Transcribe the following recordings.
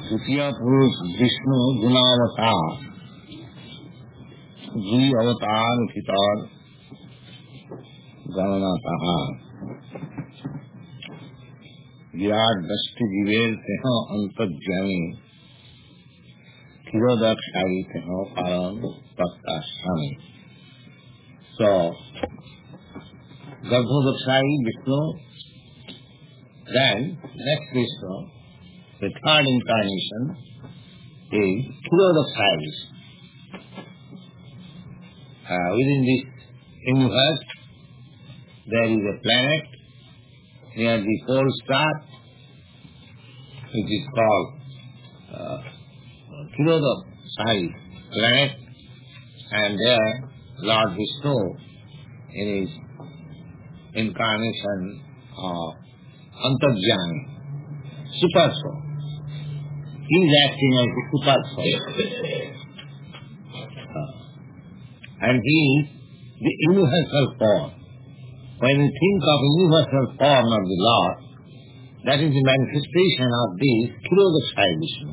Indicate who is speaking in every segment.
Speaker 1: द्वितीय पुरुष विष्णु गुणावतार जी अवतार कितार गणनातः विराट दृष्टि जीवेर तेह अंतर्ज्ञानी क्षीरोदक्षायी तेह पालन प्रकाशामी। So, Garbhodakshai Vishnu, then next Vishnu, the third incarnation is Kshirodakshai Vishnu. Within this universe, there is a planet near the pole star, which is called Kshirodakshai planet, and there Lord Vishnu, in his incarnation of Antarjani, super soul, he is acting as a super soul. And he is the universal form. When you think of universal form of the Lord, that is the manifestation of this Kshirodakshai Vishnu.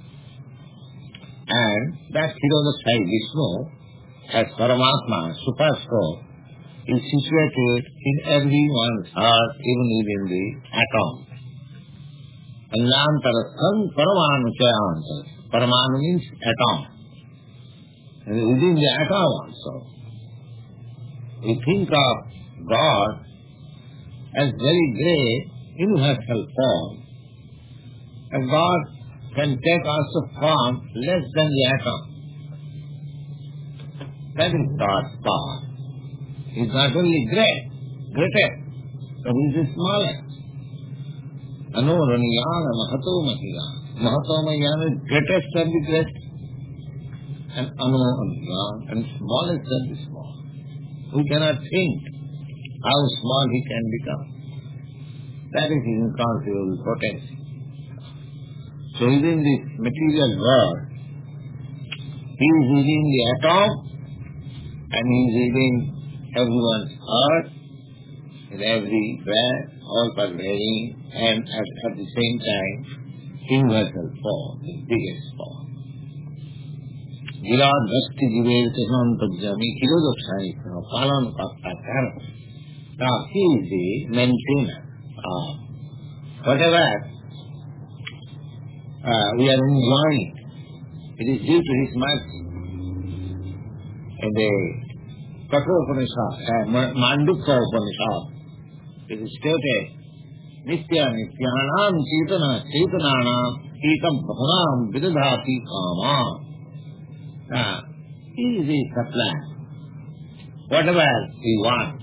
Speaker 1: And that Kshirodakshai Vishnu, as Paramatma, super soul, is situated in everyone's heart, even within the atom. Anyantarasam Paramanu Chayantar. Paramanu means atom. And within the atom also, we think of God as very great universal form. And God can take also form less than the atom. That is God's power. He is not only greatest, but he is the smallest. Anoraniyana Mahato Mahiyana. Mahato Mahiyana is greatest of the great, and Anoraniyana, and smallest of the small. We cannot think how small he can become. That is his inconceivable potency. So within this material world, he is within the atom, and he is within everyone's heart, in everywhere, all pervading, and at the same time, universal form, the biggest form. Virat Vasti Jiver Tehantajami Kshirodakshai Palan Paktakara. Now he is the maintainer of whatever we are enjoying. It is due to his mercy. In the Kathopanishad, Mandukya Upanishad, it is stated, Nitya Nityanam Chetana Chetananam Ekam Bhavanam Vidadhati Kama. He is the supply. Whatever we want.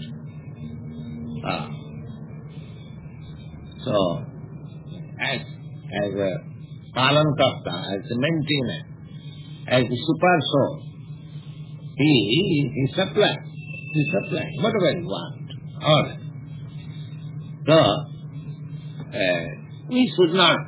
Speaker 1: So, as a Palankarta, as a maintainer, as a super soul, he supplies. He supplies whatever you want. All right. So, we should not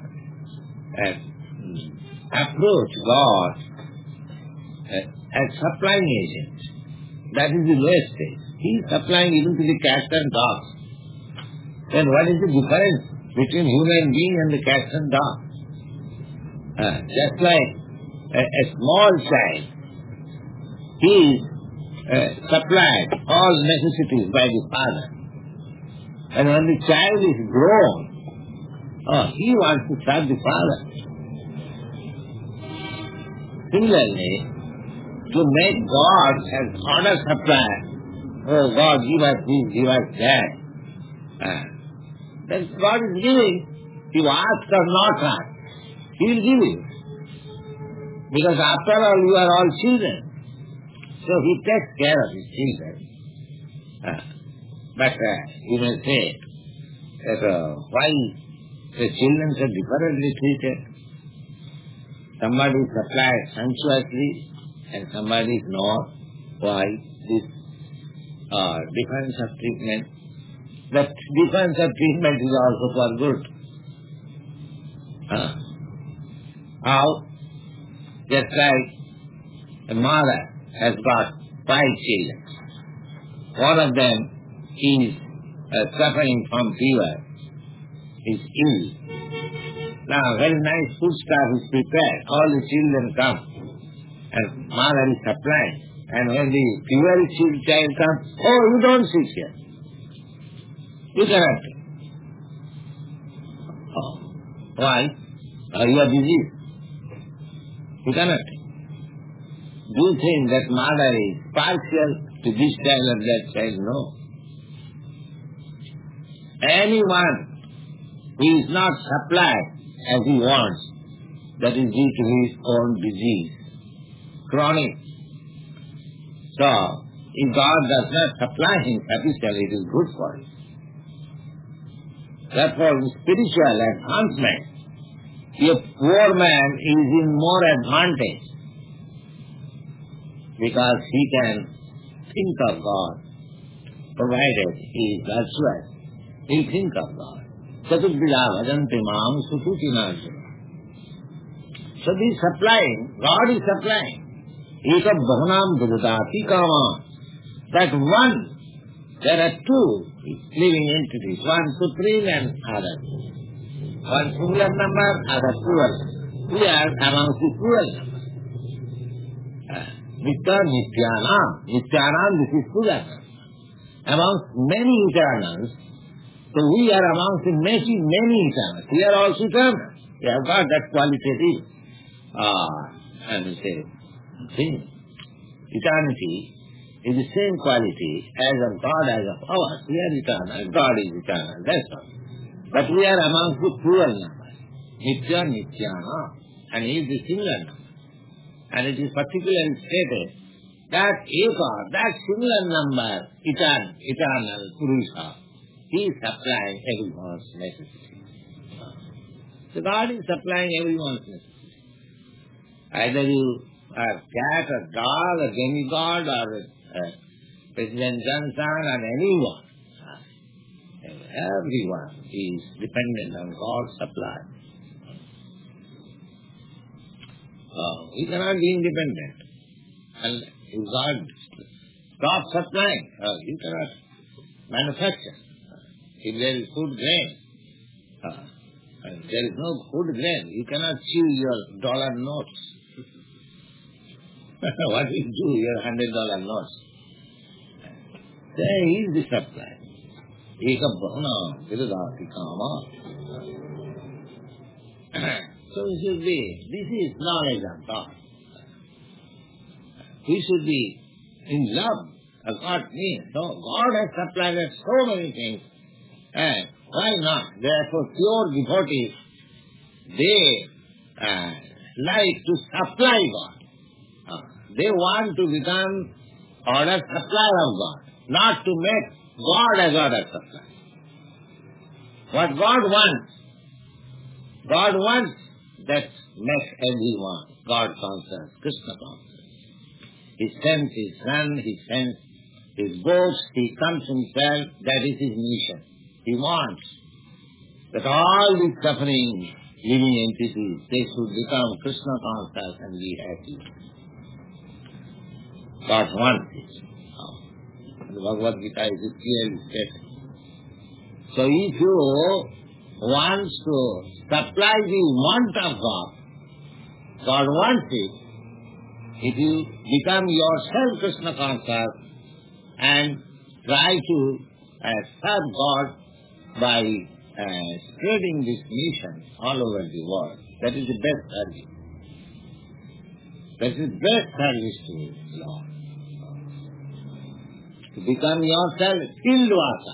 Speaker 1: approach God as supplying agent. That is the lowest stage. He is supplying even to the cats and dogs. Then what is the difference between human being and the cats and dogs? Just like a small child, he is supplied all necessities by the father. And when the child is grown, he wants to serve the father. Similarly, to make God as order supply, oh God, give us this, give us that. Then God is giving. If you ask or not ask, He will give you. Because after all, you are all children. So He takes care of His children. But you may say that why the children are differently treated? Somebody is supplied sensuously and somebody is not. Why this difference of treatment? That difference of treatment is also for good. How? Just like a mother has got 5 children. One of them is suffering from fever, is ill. Now, very nice food stuff is prepared. All the children come and mother is supplying. And when the pure child comes, oh, you don't sit here. You cannot take. Oh, why? You are busy. You cannot take. Do you think that mother is partial to this child or that child? No. Anyone who is not supplied as he wants, that is due to his own disease, chronic. So, if God does not supply him sufficiently, it is good for him. Therefore, in spiritual advancement, a poor man is in more advantage because he can think of God, provided he is virtuous. He think of God. Chaturdvija bhajanti mam sukutinarjuna. So he is supplying, God is supplying. Eka bahunam budadati kama. That one, there are two living entities, one supreme and other. One singular number, other plural. We are amongst the plural number. Nitya Nityanam. Nityanam, this is plural. Amongst many eternals, so we are amongst the many eternals. We are also eternal. We have got that qualitative, thing. Eternity is the same quality as of God, as of ours. We are eternal. God is eternal. That's all. But we are amongst the plural numbers. Nitya Nityana. And he is the singular number. And it is particularly stated that Eka, that singular number, eternal Purusha, he is supplying everyone's necessity. So God is supplying everyone's necessity. Either you are cat or dog or demigod or President Johnson or anyone. Everyone is dependent on God's supply. We cannot be independent. And if God stops supplying, you cannot manufacture. If there is food grain, and there is no food grain, you cannot chew your dollar notes. What will you do, your $100 notes? There is the supply. Eka bhavana vidadati kama. So we should be, this is knowledge of God. We should be in love of God means. So God has supplied us so many things. And why not? Therefore, pure devotees, they like to supply God. They want to become order supplier of God, not to make God as order supplier. What God wants, that makes everyone. God concerns, Krishna concerns. He sends his son, he sends his ghost, he comes himself, that is his mission. He wants that all these suffering living entities, they should become Krishna conscious and be happy. God wants it. The Bhagavad Gita is clearly stated. So if you want to supply the want of God, God wants it. If you become yourself Krishna conscious and try to serve God by spreading this mission all over the world, that is the best service. That is the best service to the Lord. To become yourself Pindvasa.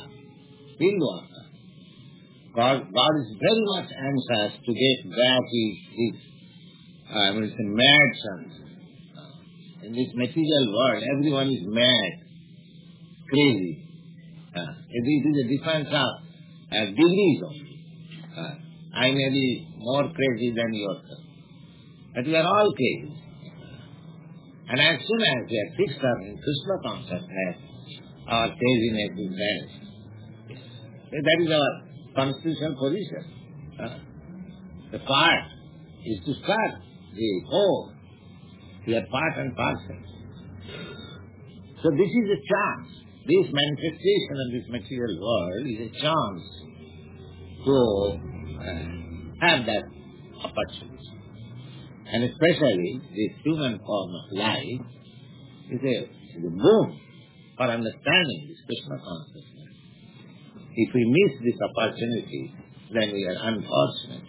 Speaker 1: God is very much anxious to get back his mad sons. In this material world, everyone is mad, crazy. It is a difference of degrees only. I may be more crazy than yourself. But we are all crazy. And as soon as we are fixed up in Krishna consciousness, our craziness is vanished. That is our constitutional position. The part is to serve the whole. We are part and parcel. So this is a chance. This manifestation of this material world is a chance to have that opportunity. And especially this human form of life is a boon for understanding this Krishna consciousness. If we miss this opportunity, then we are unfortunate.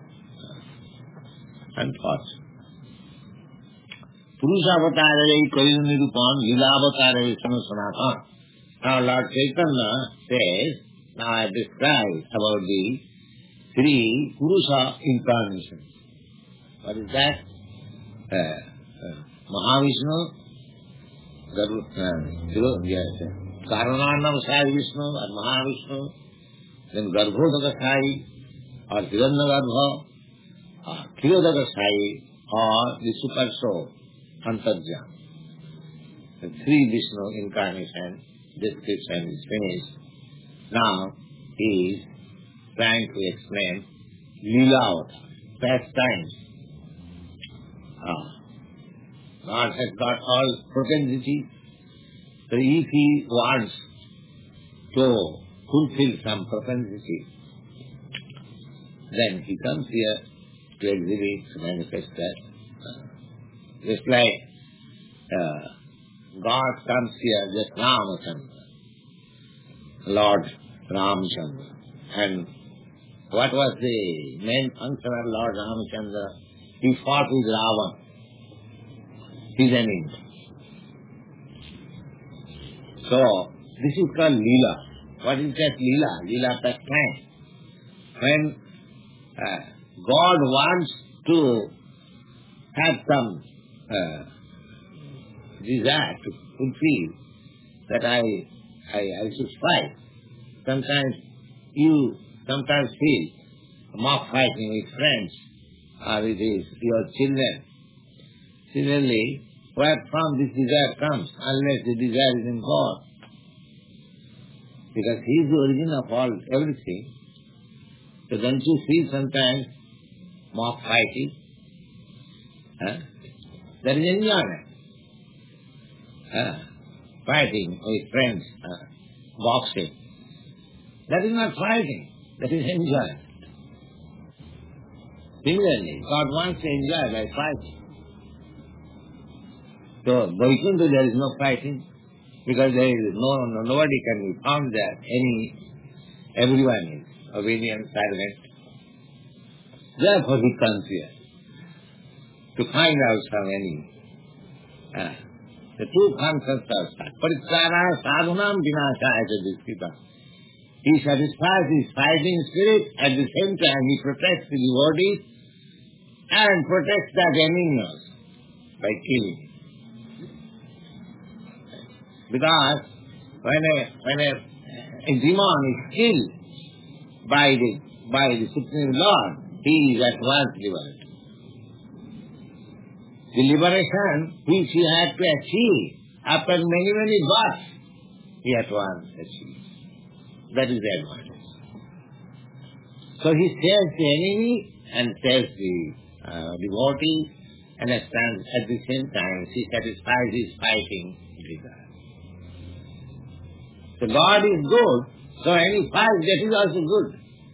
Speaker 1: Unfortunate. Purushavatara Kalyu Nirupan, Lila-avatara Vishnu Sanatana. Now Lord Chaitanya says, now I describe about the three Purusha incarnations. What is that? Mahavishnu, Karanarnam Sai Vishnu or Mahavishnu, then Garbhodaka Sai or Hiranyagarbha or Kirodaka Sai or the Super Soul, Antarjam. The three Vishnu incarnations, description is finished. Now he is trying to explain Leela-avatar, pastimes. God has got all propensity. So if he wants to fulfill some propensity, then he comes here to exhibit, to manifest that. Just like God comes here, just Ramachandra, Lord Ramachandra. And what was the main function of Lord Ramachandra? He fought with Ravana, his enemy. So, this is called Leela. What is that Leela? Leela pastime. When God wants to have some desire to fulfill, that I should fight. Sometimes you feel mock fighting with friends or with your children. Similarly, where from this desire comes, unless the desire is in God. Because He is the origin of all, everything. So don't you feel sometimes mock fighting? That is enjoyment. Fighting with friends, boxing. That is not fighting, that is enjoyment. Similarly, God wants to enjoy by fighting. So, Vaikuntha there is no fighting, because there is nobody can be found there. Everyone is obedient, silent. Therefore he comes here to find out some enemy. The two concepts are Paritrana sadhunam vinashaya diskita. He satisfies his fighting spirit, at the same time he protects the devotees and protects that enemy also by killing. Because when a demon is killed by the Supreme Lord, he is at once liberated. The liberation which he had to achieve after many births, he at once achieved. That is the advantage. So he saves the enemy and saves the devotee, and at the same time he satisfies his fighting desire. So God is good, so any fight, that is also good.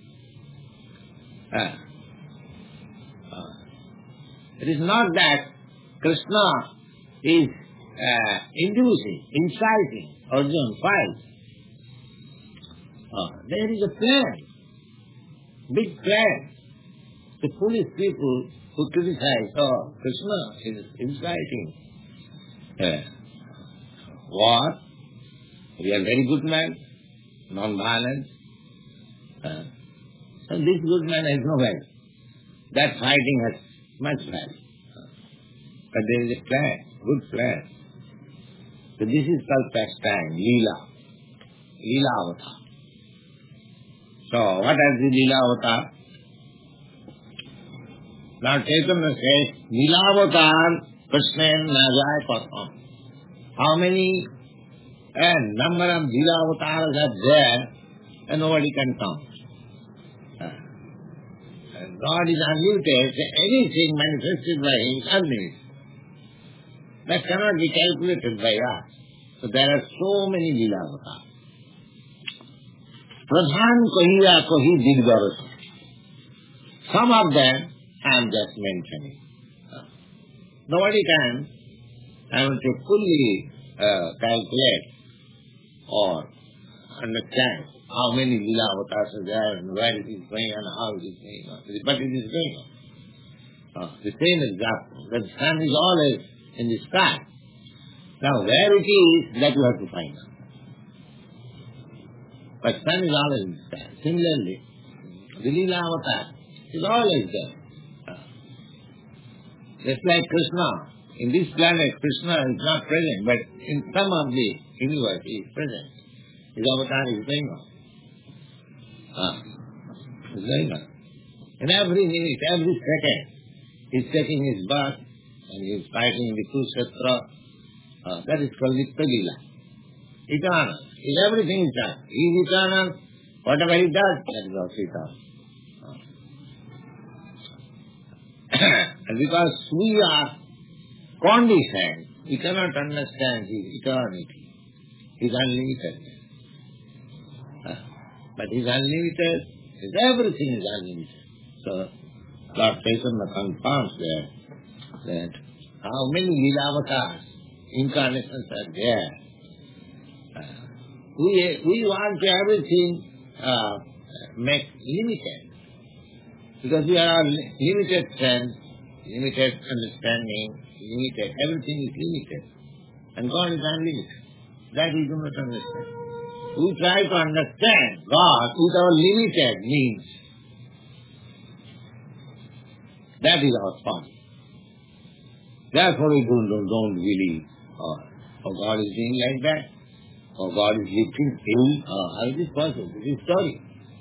Speaker 1: It is not that Krishna is inciting Arjuna fight. There is a plan, big plan. The foolish people who criticize, Krishna is inciting war. We are very good man, non-violent. So this good man has no value. That fighting has much value. But there is a plan, good plan. So this is called pastime, Leela. Leela-avatar. So what is the Leela-avatar? Now Chaitanya says, Leela-avatar Krishna Najai Patham. How many number of Leela-avatars are there, and nobody can count. God is unlimited, so anything manifested by Him is unlimited. That cannot be calculated by us. So there are so many Leela-avatars. Pradhan Kahiya Kahi Digdavasa. Some of them I am just mentioning. Nobody can, fully calculate or understand how many Leela avatars are there and where it is going and how it is going on. But it is going on. The same example, the sun is always in the sky. Now where it is, that you have to find out. But sun is always in the sky. Similarly, the Leela avatar is always there. Just like Krishna, in this planet Krishna is not present, but in some of the universe he is present. His avatar is going on. It's going on. In every minute, every second, he is taking his birth and he is fighting the Kurukshetra. That is called Nitya Leela. Eternal. Is everything eternal. He is eternal. Whatever he does, that is also eternal. And because we are conditioned, we cannot understand his eternity, his unlimitedness. But his unlimited, everything is unlimited. So Lord Chaitanya confirms that how many Leela avatars, incarnations are there. We want to everything make limited. Because we are limited sense, limited understanding, limited, everything is limited. And God is unlimited. That we do not understand. We try to understand God with our limited means. That is our fault. Therefore we don't believe. Oh, God is doing like that. Oh, God is lifting hills. How is this possible? This is story.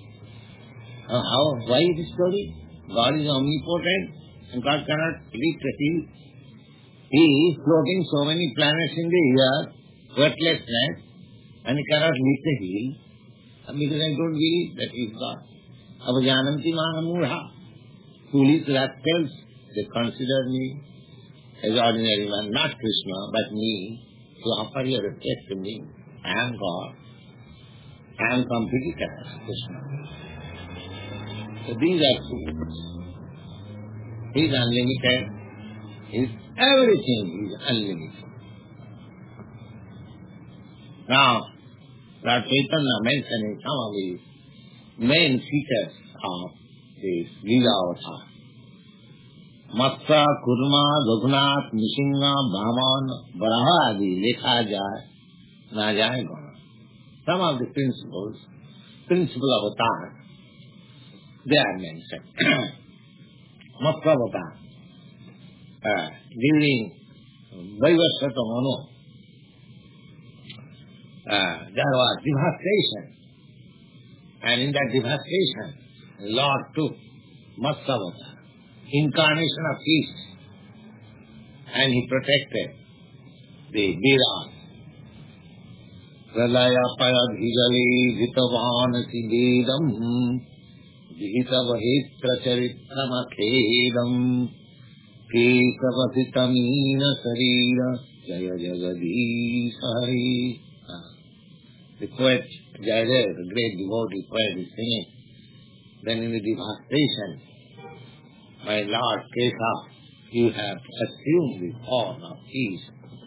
Speaker 1: Why is this story? God is omnipotent and God cannot lift a hill. He is floating so many planets in the air, worthlessness, and he cannot lift a hill. Because I don't believe that he is God. Avajananti mahamudha. Foolish rascals, they consider me as ordinary man, not Krishna, but me, to offer your respect to me. I am God. I am completely Krishna. So these are fools. He is unlimited. Everything is unlimited. Now, Lord Chaitanya mentioning some of the main features of this Leela avatar. Matsya, Kurma, Raghunath, Nishinga, Brahman, Varaha आदि लिखा जाए ना जाए गौण. Some of the principle avatar, they are mentioned. Matsya avatar, during Vaivasvata Manu, there was devastation, and in that devastation, Lord took Matsya avatar, incarnation of peace, and he protected the Vedas. Pralaya payadhijali vitavanasi vedam vihitavahitra charitramakhedam kesavasitamina sarira jaya jagadisha hari. The poet Jayadev, the great devotee poet, is singing. Then in the devastation, my Lord Kesava, you have assumed the form of peace.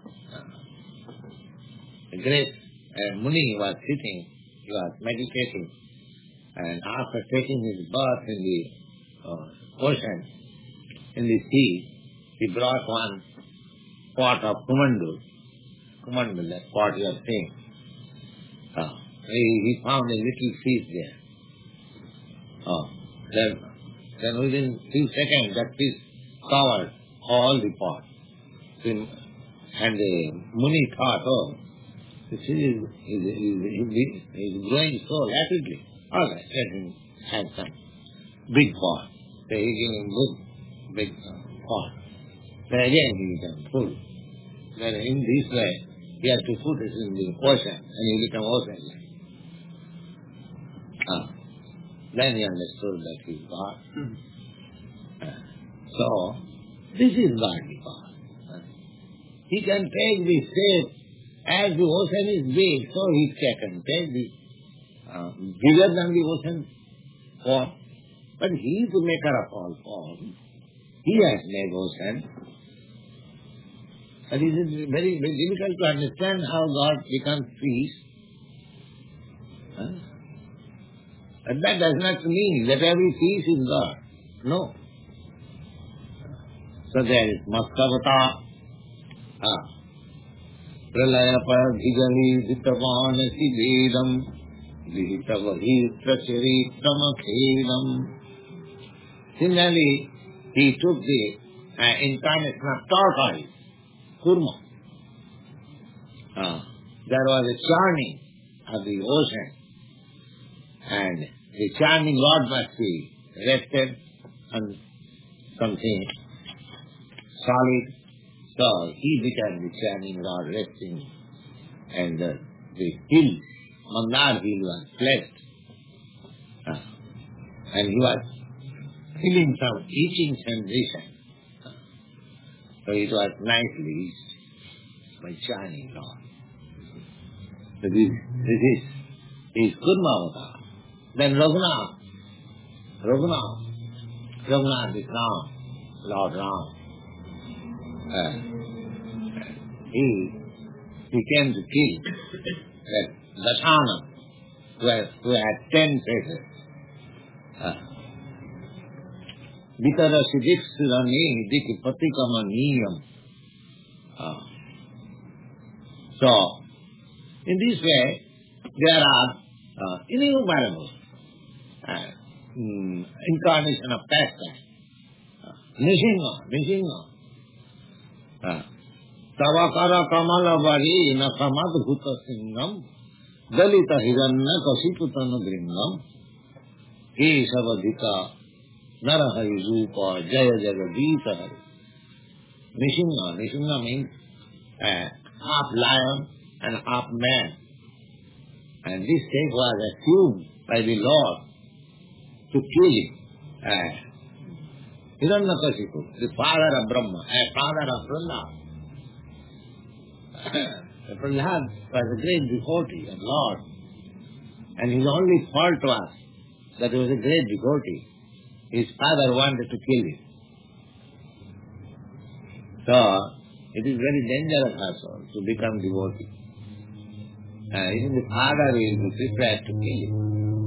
Speaker 1: The great Muni was sitting, he was meditating, and after taking his bath in the ocean, in the sea, he brought one pot of Kumandu, that pot you are seeing. He found a little fish there. Then within few seconds, that fish covered all the pot. And the Muni thought, this is growing so rapidly. All right, let him have some big pot. So he gave him big pot. Then again he became full. Then in this way, he had to put it in the ocean, and he became ocean. Then he understood that he is God. So, this is godly power. He can take the shape as the ocean is big, so he can take the bigger than the ocean form. But he is the maker of all forms. He has made ocean. But it is very, very difficult to understand how God becomes fish. Huh? But that does not mean that every fish is God. No. So there is Mastavata. Pralaya paradhigani ditavānasi vedam vihitavahi pracharitramakhelam. Similarly, he took the incarnation of tortoise, Kurma. There was a churning of the ocean, and the churning rod must be rested on something solid. So he became the churning rod resting, and the hill, Mandar hill was flat. And he was feeling some itching sensation. So it was nicely reached by churning rod. So this is Kurma avatar. Then Raghunath is Ram, Lord Ram. He came to kill that Dasana, who had 10 faces. Vitarasi Diksurani Dikipatikamaniyam. So, in this way, there are innumerable incarnation of pastime. Nishinga. Tavakara Kamala Vari Nakamad Bhuta Singham Dalita Hiranna Kasiputana Gringam Kesavadhika Narahari Rupa Jaya Jagadita Hari. Nishinga means half lion and half man. And this snake was assumed by the Lord to kill him. Hiranyakashipu, the father of Brahma, father of Prahlad. Prahlad was a great devotee of Lord, and his only fault was that he was a great devotee. His father wanted to kill him. So, it is very dangerous also to become devotee. Even the father will be prepared to kill him.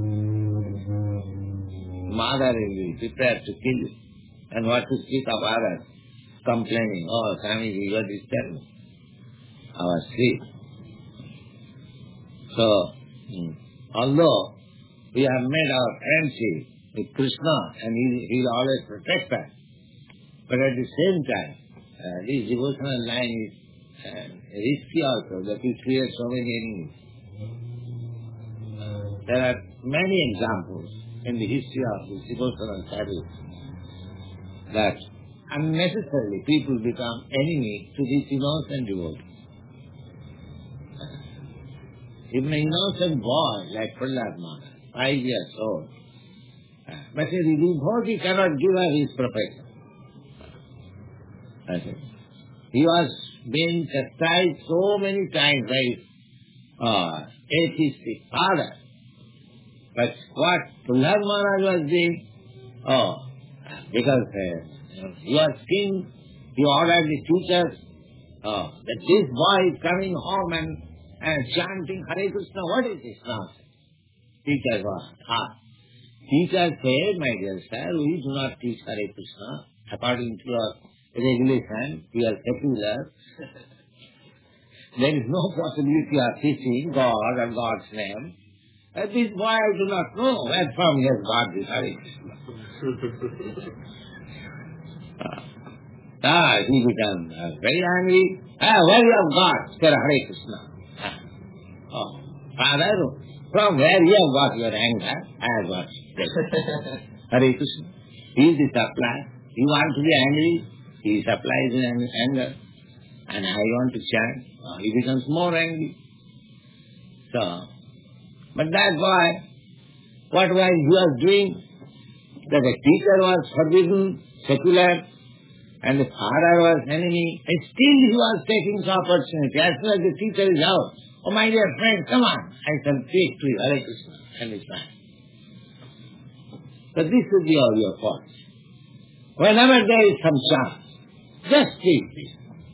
Speaker 1: Mother will be prepared to kill him. And what to speak of others, complaining, oh, Swami, you got disturbed our sleep. So, although we have made our friendship with Krishna and he will always protect us, but at the same time, this devotional line is risky also, that we create so many enemies. There are many examples in the history of this devotional service that unnecessarily people become enemy to this innocent devotee. Even an innocent boy like Prahlad Maharaj, 5 years old, but the devotee cannot give up his profession. He was being chastised so many times by his atheistic father. But what Prahlad Maharaj was doing, because he was king, he ordered the teachers that this boy is coming home and chanting Hare Krishna. What is this nonsense? Teachers were asked. Teachers said, my dear sir, we do not teach Hare Krishna according to your regulation. We are secular. There is no possibility of teaching God and God's name. This boy I do not know where from he has got this Hare Krishna. He became very angry. Where you have got your Hare Krishna? Father, from where you have got your anger? I have got Hare Krishna. He is the supply. You want to be angry? He supplies anger. And I want to chant. He becomes more angry. So, but that boy, what was he was doing? That the teacher was forbidden, secular, and the father was enemy, and still he was taking this opportunity. As soon as the teacher is out, oh my dear friend, come on, I can speak to you, Hare Krishna, and it's fine. But this should be all your fault. Whenever there is some chance, just keep it.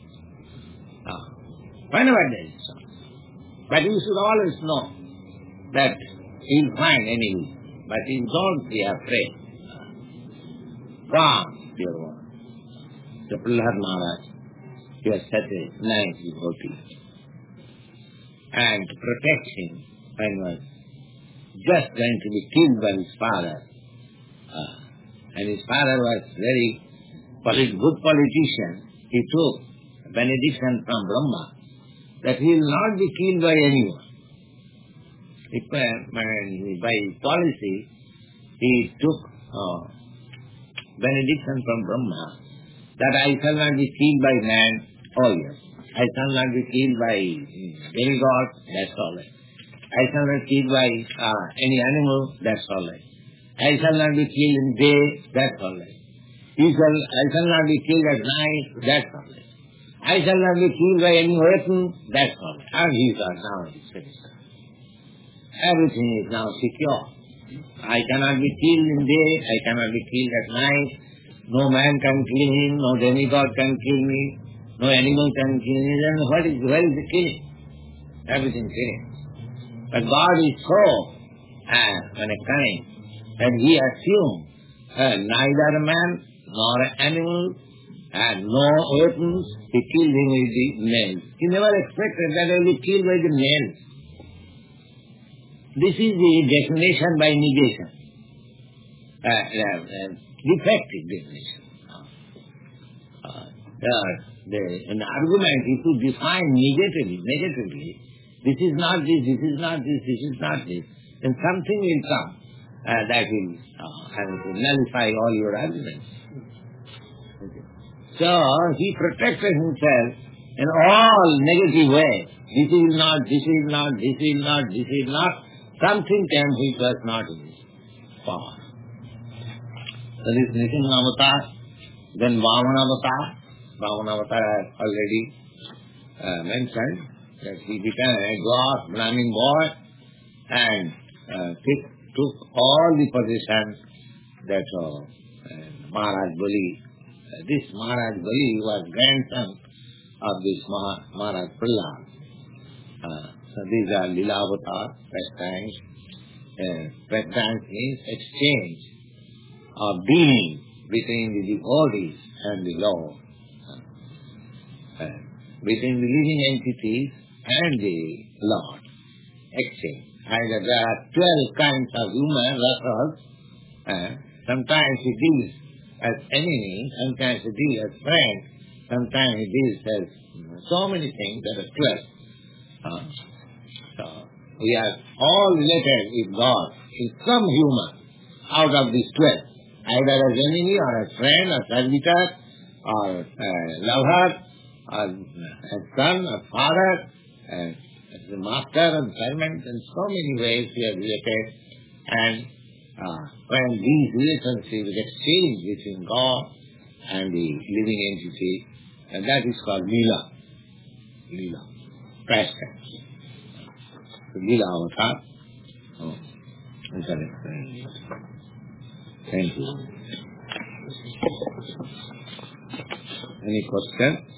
Speaker 1: Whenever there is chance. But you should always know that you'll find enemy. But you don't be afraid. Calm your one. The Prahlad Maharaj, he was such a nice devotee. And to protect him when he was just going to be killed by his father. And his father was very good politician. He took a benediction from Brahma that he will not be killed by anyone. By his policy, he took benediction from Brahma that I shall not be killed by man. Oh yes. I shall not be killed by demigod. That's all right. I shall not be killed by any animal. That's all right. I shall not be killed in day. That's all right. I shall not be killed at night. That's all right. I shall not be killed by any weapon. That's all right. And these are now his finished. Everything is now secure. I cannot be killed in day. I cannot be killed at night. No man can kill him. No demigod can kill me. No animal can kill me. Then where is the killing? Everything killing. But God is so kind that He assumed neither a man nor an animal and no weapons. He killed him with the nails. He never expected that he will be killed by the nails. This is the definition by negation. Defective definition. An argument, if you define negatively, this is not this, this is not this, this is not this, then something will come that will nullify all your arguments. Okay. So he protected himself in all negative ways. This is not, this is not, this is not, this is not. Something came which was not in his power. So this Nrsimha Avatar, then Vamana Avatar. Vamana Avatar I already mentioned that he became a dwarf Brahmin boy and took all the positions that Maharaj Bali. This Maharaj Bali was grandson of this Maharaj Prahlad. So these are Lila Avatar, pastimes. Pastimes means exchange of being between the devotees and the Lord. Between the living entities and the Lord. Exchange. Either there are 12 kinds of human rasas. Sometimes he deals as enemy, sometimes he deals as friend, sometimes he deals as so many things that are 12. So we are all related with God in some human out of these 12. Either as enemy or as friend or servitor or lover or as son or father, as a master and servant, in so many ways we are related. And when these relationships exchange between God and the living entity, and that is called Leela. Leela. Pastimes. Leela Avatar. Thank you. Any question?